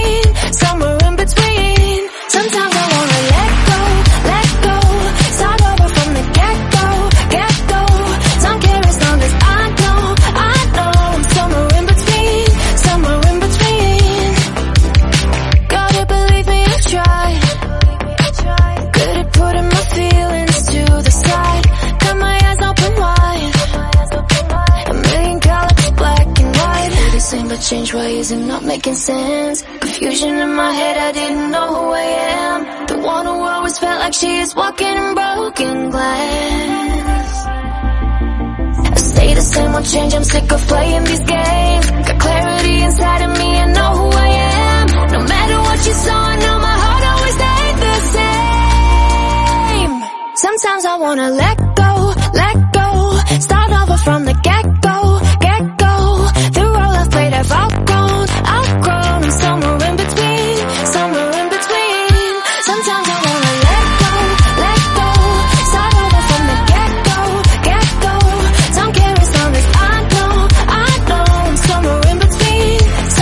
between. Sometimes I wanna let go, start over from the get-go. Don't care as long as I know I'm somewhere in between. Gotta believe me, I've tried. Good at putting my feelings to the side. Got my eyes open wide. A million colors, black and white. Stay the same but change ways and not making sense. Confusion in my head, I didn't know who I am. The one who always felt like she is walking in broken glass. I stay the same, won't change, I'm sick of playing these games. Got clarity inside of me, I know who I am. No matter what you saw, I know my heart always stayed the same. Sometimes I wanna let go, start over from the get-go. The role I've played I've outgrown. I'm somewhere in between. Sometimes I wanna let go, start over from the get-go. Don't care as long as I know I'm somewhere in between.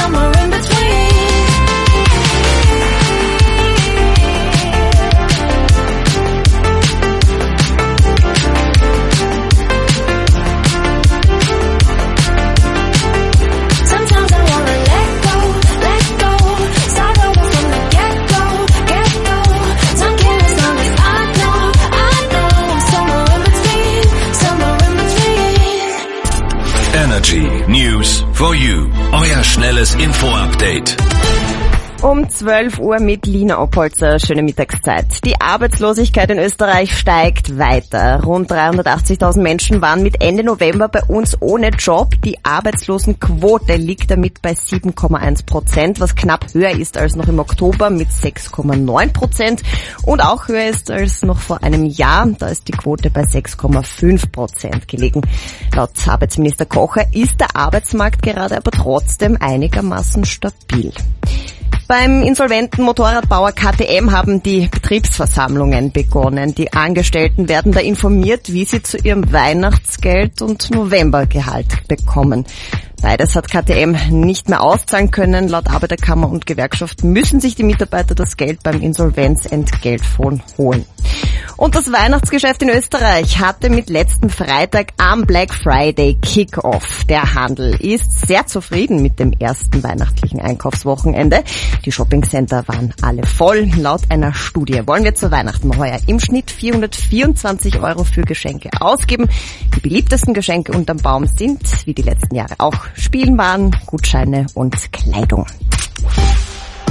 Sometimes I wanna let go, start over from the get-go. Don't care as long as I know I'm somewhere in between. Energy News for You. Euer schnelles Info-Update. Um 12 Uhr mit Lina Oppolzer. Schöne Mittagszeit. Die Arbeitslosigkeit in Österreich steigt weiter. Rund 380.000 Menschen waren mit Ende November bei uns ohne Job. Die Arbeitslosenquote liegt damit bei 7,1%, was knapp höher ist als noch im Oktober mit 6,9% und auch höher ist als noch vor einem Jahr. Da ist die Quote bei 6,5% gelegen. Laut Arbeitsminister Kocher ist der Arbeitsmarkt gerade aber trotzdem einigermaßen stabil. Beim insolventen Motorradbauer KTM haben die Betriebsversammlungen begonnen. Die Angestellten werden da informiert, wie sie zu ihrem Weihnachtsgeld und Novembergehalt bekommen. Beides hat KTM nicht mehr auszahlen können. Laut Arbeiterkammer und Gewerkschaft müssen sich die Mitarbeiter das Geld beim Insolvenzentgeltfonds holen. Und das Weihnachtsgeschäft in Österreich hatte mit letzten Freitag am Black Friday Kick-Off. Der Handel ist sehr zufrieden mit dem ersten weihnachtlichen Einkaufswochenende. Die Shoppingcenter waren alle voll. Laut einer Studie wollen wir zu Weihnachten heuer im Schnitt 424 € für Geschenke ausgeben. Die beliebtesten Geschenke unterm Baum sind, wie die letzten Jahre auch, Spielwaren, Gutscheine und Kleidung.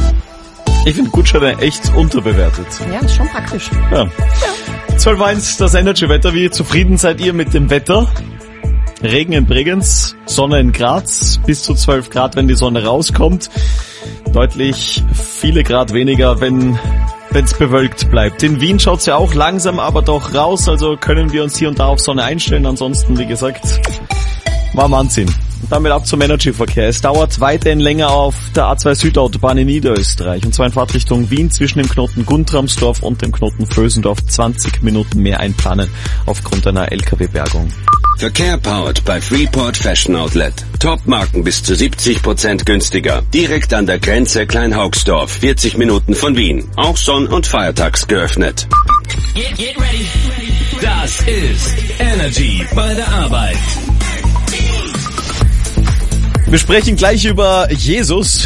Ich finde Gutscheine echt unterbewertet. Ja, ist schon praktisch. Ja. 12:01, das Energy-Wetter. Wie zufrieden seid ihr mit dem Wetter? Regen in Bregenz, Sonne in Graz, bis zu 12 Grad, wenn die Sonne rauskommt. Deutlich viele Grad weniger, wenn es bewölkt bleibt. In Wien schaut's ja auch langsam, aber doch raus, also können wir uns hier und da auf Sonne einstellen. Ansonsten, wie gesagt, warm anziehen. Und damit ab zum Energy-Verkehr. Es dauert weiterhin länger auf der A2 Südautobahn in Niederösterreich. Und zwar in Fahrtrichtung Wien zwischen dem Knoten Guntramsdorf und dem Knoten Vösendorf 20 Minuten mehr einplanen aufgrund einer LKW-Bergung. Verkehr powered bei Freeport Fashion Outlet. Top-Marken bis zu 70% günstiger. Direkt an der Grenze Kleinhaugsdorf, 40 Minuten von Wien. Auch sonn- und feiertags geöffnet. Get ready. Das ist Energy bei der Arbeit. Wir sprechen gleich über Jesus.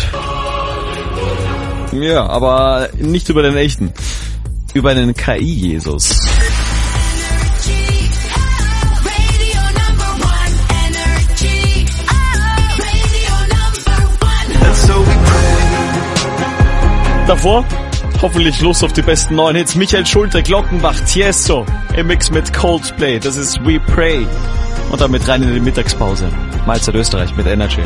Ja, aber nicht über den echten. Über einen KI-Jesus. Davor hoffentlich Lust auf die besten neuen Hits. Michael Schulte, Glockenbach, Tiesto im Mix mit Coldplay. Das ist We Pray. Und damit rein in die Mittagspause. Mahlzeit Österreich mit Energy.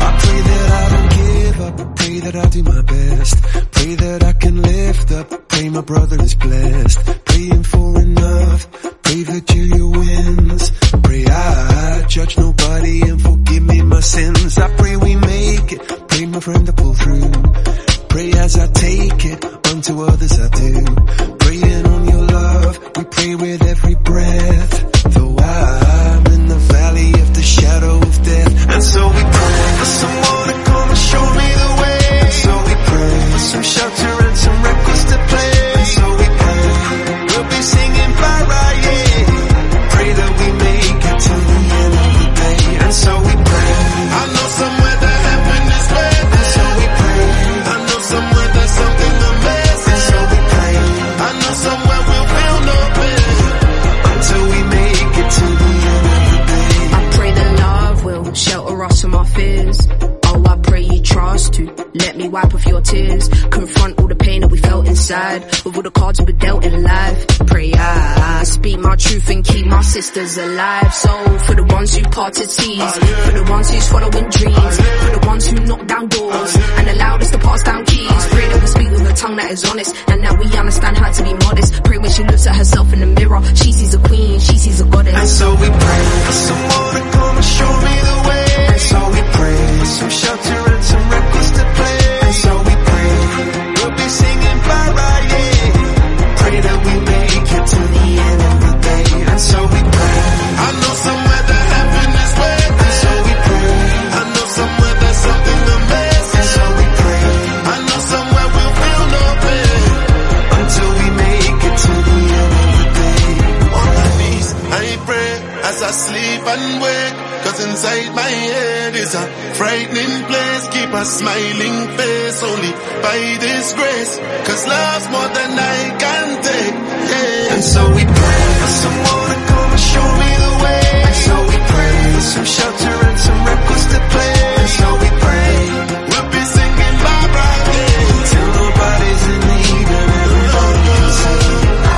Pray that I do my best. Pray that I can lift up. Pray my brother is blessed. Praying for enough. Pray that you wins. Pray I judge nobody and forgive me my sins. I pray we make it. Pray my friend to pull through. Pray as I take it, unto others I do. Praying on your love, we pray with every breath. Though I'm in the valley of the shadow of death. And so we pray for someone to come and show me the way. And so we pray for some shelter and some records to play. And so we pray, we'll be singing bye-bye, yeah. Pray that we make it to the end of the day. And so we pray, I know somewhere that heaven is waiting. And so we pray, I know somewhere there's something amazing. And so we pray, I know somewhere we'll feel no pain until we make it to the end of the day. I pray that love will shelter us from our fears. Oh, I pray you trust to let me wipe off your tears. Confront all the pain that we felt inside with all the cards we were dealt in life. Pray I speak my truth and keep my sisters alive. So for the ones who parted seas, for the ones who's following dreams, for the ones who knock down doors and allowed us to pass down keys. Pray that we speak with a tongue that is honest and that we understand how to be modest. Pray when she looks at herself in the mirror, she sees a queen, she sees a goddess. And so we pray for someone to come and show me the way. And so we pray some shelter and some records to play. And so we pray we'll be singing bye-bye, yeah. Pray that we make it to the end of the day. And so we pray, I know somewhere that heaven is waiting. And so we pray, I know somewhere there's something amazing. And so we pray, I know somewhere we'll feel no pain until we make it to the end of the day. On my knees I pray as I sleep and wake, 'cause inside my head is a frightening place. Keep a smiling face only by this grace, 'cause love's more than I can take, yeah. And so we pray for someone to come and show me the way. And so we pray for some shelter and some records to play. And so we pray we'll be singing bye-bye, yeah, till nobody's in need and everybody can sing.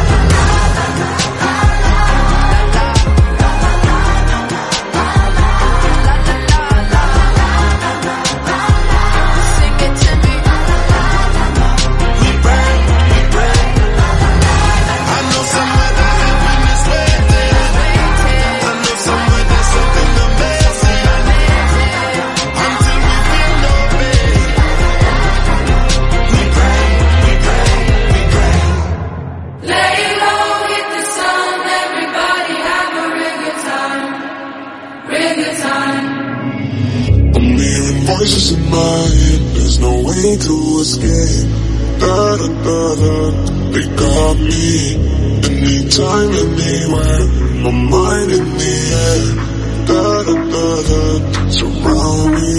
Voices in my head, there's no way to escape. Da da da da, they got me. Anytime, anywhere, my mind in the air. Da da da da, surround me.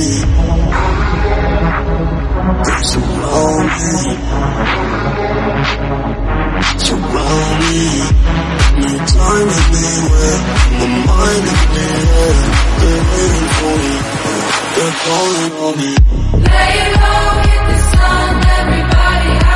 They surround me. Surround me. Anytime, anywhere, my mind in the air. They're waiting for me. They're calling on me. Lay low, hit the sun, everybody.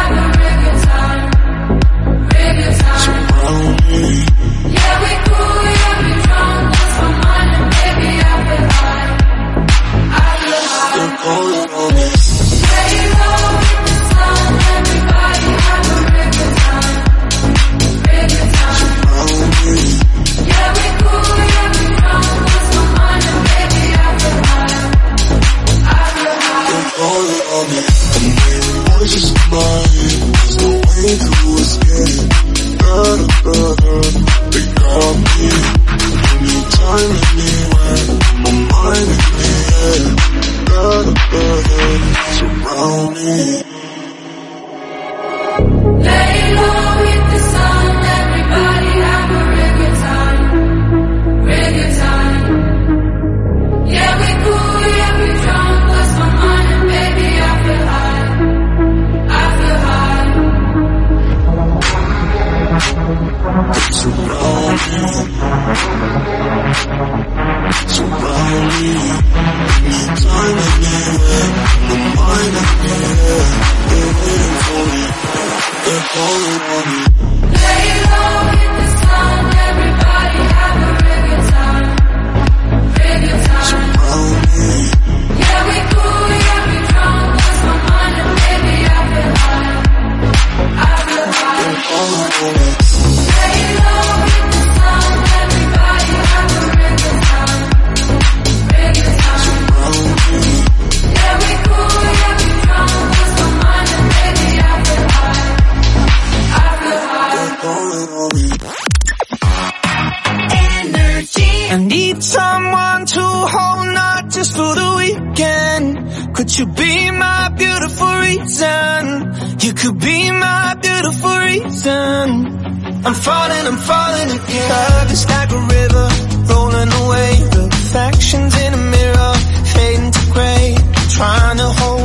I need someone to hold, not just for the weekend. Could you be my beautiful reason? You could be my beautiful reason. I'm falling again. Love is like a river, rolling away. The reflections in a mirror, fading to gray. Trying to hold